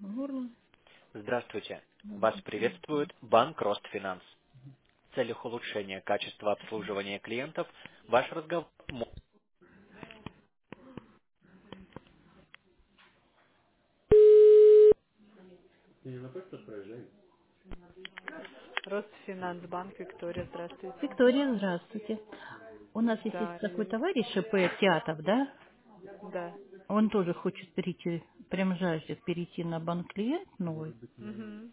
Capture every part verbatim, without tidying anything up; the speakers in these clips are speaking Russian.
Горло. Здравствуйте. Вас приветствует банк Ростфинанс. В целях улучшения качества обслуживания клиентов ваш разговор... мо- Росфинансбанк, Виктория, здравствуйте. Виктория, здравствуйте. У нас есть есть Да, такой товарищ, П. Театов, да? да. Он тоже хочет перейти, прям жаждет перейти на банк клиент новый. Мгм.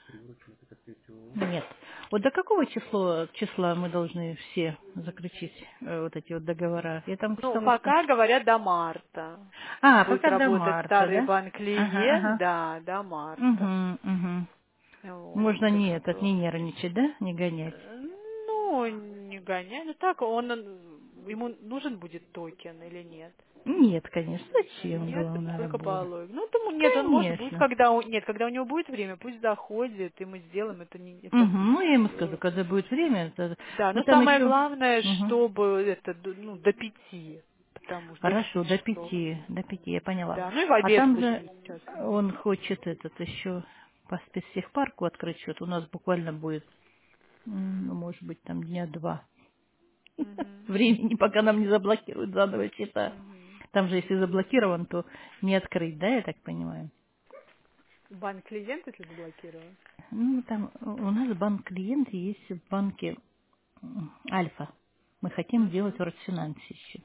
Нет. Вот до какого числа, числа мы должны все заключить э, вот эти вот договора? Я там Ну, читала, что... пока говорят до марта. А, Будет пока до работать марта, старый да? банк Ага, клиент, ага. да, до марта. Угу, угу. Вот, Можно так не этот, что... не нервничать, да? Не гонять. э, Ну, не гоняй. Ну так, он, э, ему нужен будет токен или нет? Нет, конечно. Зачем? Нет, это Главное, только по работа. логике. Ну, тому, нет, он может будет, Конечно. когда у, нет, когда у него будет время, пусть заходит, и мы сделаем это не это. Мгм. Ну, я ему скажу, э, когда будет время. это- Да, Мы но там самое еще... главное, Мгм. чтобы это д- ну до пяти, потому что до Хорошо, пяти до часов. пяти, до пяти, я поняла. Да, ну и в А обед там пусть же будет сейчас. он хочет этот еще по спецтехпарку открыть счет. У нас буквально будет, м, ну, может быть, там дня два. Угу. Времени, пока нам не заблокируют заново счета. Угу. Там же, если заблокирован, то не открыть, да, я так понимаю? Банк клиент, если заблокирован. Ну, там у у нас банк-клиент есть в банке м, Альфа. Мы хотим делать Угу. в Росфинансе еще.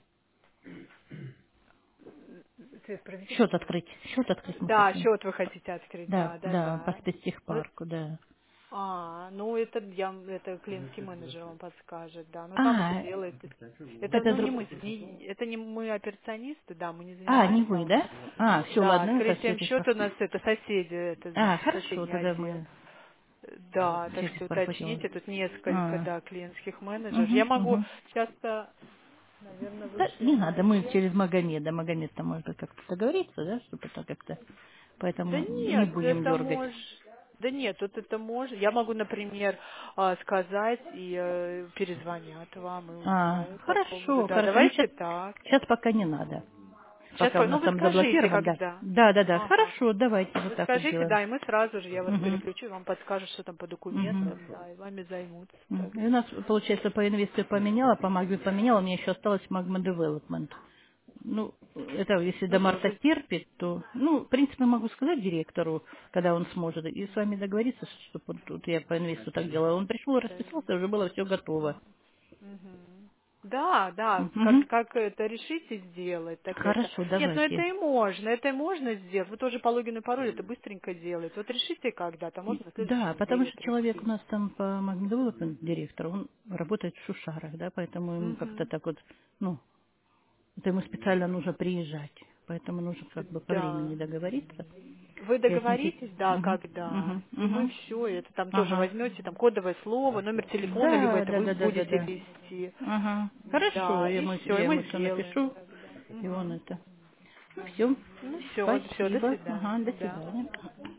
Свет, проведи Счет пожалуйста. открыть. Счет открыть мы Да, хотим. счет вы хотите открыть, Да, да, да, по давай. Ну, спецтехпарку, да. а, ну это я, это клиентский менеджер вам подскажет, да. Ну там это А, делает. Это, это ну не друг... мы, не, это не мы операционисты, да, мы не А, не занимаемся. вы, У да? нас, А, все, да, ладно, это открытием все. счета у нас это соседи, это А, значит хорошо, соседний тогда отдел. мы Да, так что спецтехпарку делаем. уточните, тут несколько, А, да, клиентских менеджеров. угу, Я могу угу. часто, наверное, Да, лучше не надо, мы найти. через Магомеда. Магомед-то может как-то договориться, да, чтобы это как-то... Да Поэтому не нет, будем это дергать. может. Да нет, тут это может. Я могу, например, а, сказать и э, перезвонят вам и А, узнают по поводу. хорошо, Да, хорошо. Ну, давайте сейчас, так. сейчас пока не надо. Сейчас, Пока у ну нас вы там скажите, заблокирован, да. когда. Да, да, да. Ага. Хорошо, давайте вот Вы так вот скажите, сделаем. да, и мы сразу же, я вас Угу. переключу, вам подскажут, что там по Угу. документам, да, и вами займутся М. И у тогда. нас, получается, по инвестору поменяла, по Магме поменяла, у меня еще осталось Magma Development. Ну, это если Ну до что, марта вы... терпит, то, ну, в принципе, могу сказать директору, когда он сможет, и с вами договориться, чтобы вот тут я по инвесту так делала. Он пришел, расписался, уже было все готово. Мгм. Да, да, как, Угу. как это решите сделать, так это. Хорошо, Нет, ну это давайте. и можно, это и можно сделать. Вы тоже по логину и паролю это быстренько делаете. Вот решите когда-то, можно на следующей Да, потому неделе что человек у прийти. нас там по Magma Development директор, он работает в Шушарах, да, поэтому ему как-то Мгм. так вот, ну, это ему специально нужно приезжать. Поэтому нужно как бы по времени Да. договориться. Вы Я с ним... пи- договоритесь, да, Мгм, когда. мгм, И мы мгм. все, это там тоже Ага. возьмете, там кодовое слово, номер телефона, либо Да, это да, вы да, да, да, будете да. ввести. Ага. Хорошо, Да, я и ему, все, и я мы ему все сделаем напишу, тогда. и он Мгм. это. Ну все. Ну все, все, до Спасибо. Ага, свидания. до Да. свидания.